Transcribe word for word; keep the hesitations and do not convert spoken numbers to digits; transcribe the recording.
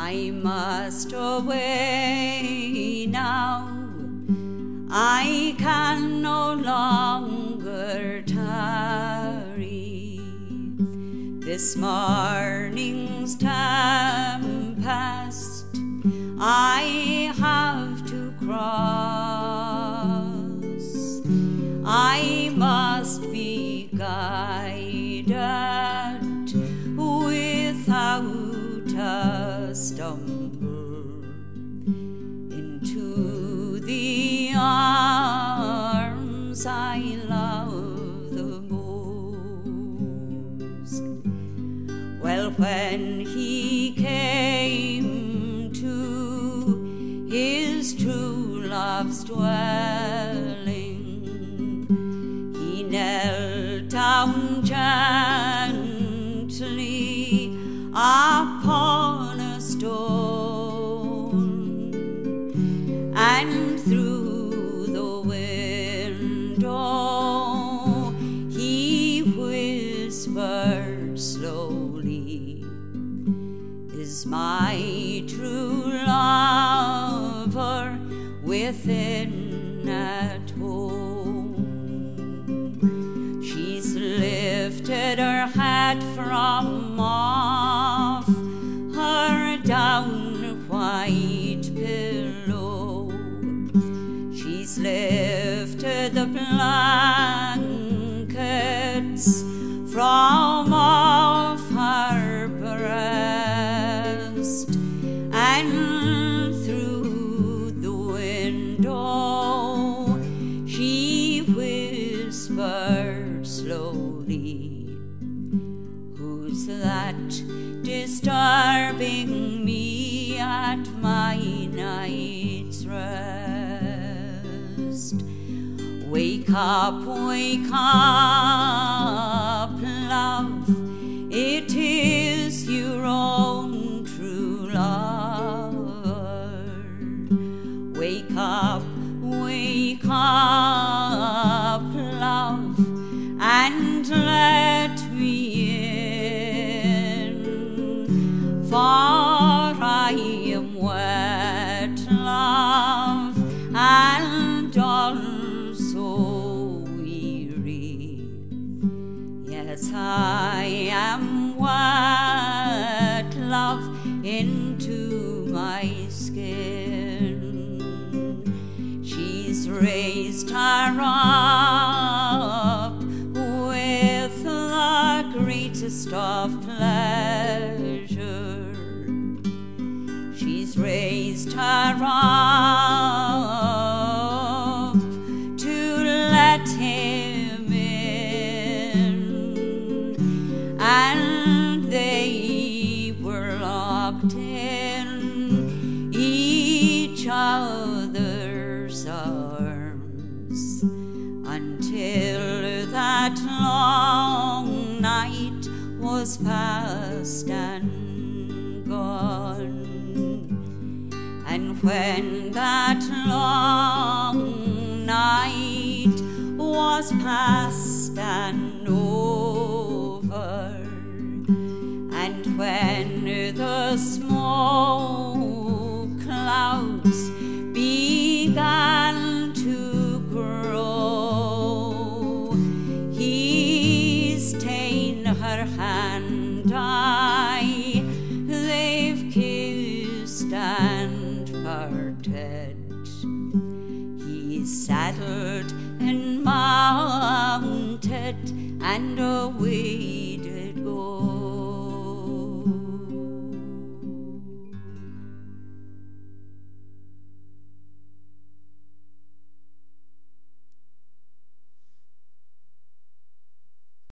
I must away now, I can no longer tarry. This morning's tempest I have to cross. I must be guided without a stumble into the arms I love the most. Well, when he came to his true love's dwelling, he knelt down gently upon a stone, and through the window he whispered slowly, "Is my true lover within at home?" She's lifted her head from off her down white pillow. She's lifted the blankets from off her breast, and through the window she whispered slowly, "Who's that disturbing me at my night's rest? Wake up, wake up, love, it is your own true lover. Wake up, wake up, love, and let me in, for I am wet, love, and also weary. Yes, I am wet, love, into my skin." She's raised her up with the greatest of pleasure. She's raised her up to let him in, and they were locked in each other's arms until that long night was past and gone. And when that long night was past and over, and when the smoke clouds began to grow, he's ta'en her hand, aye, they've kissed and parted. He's saddled and mounted and away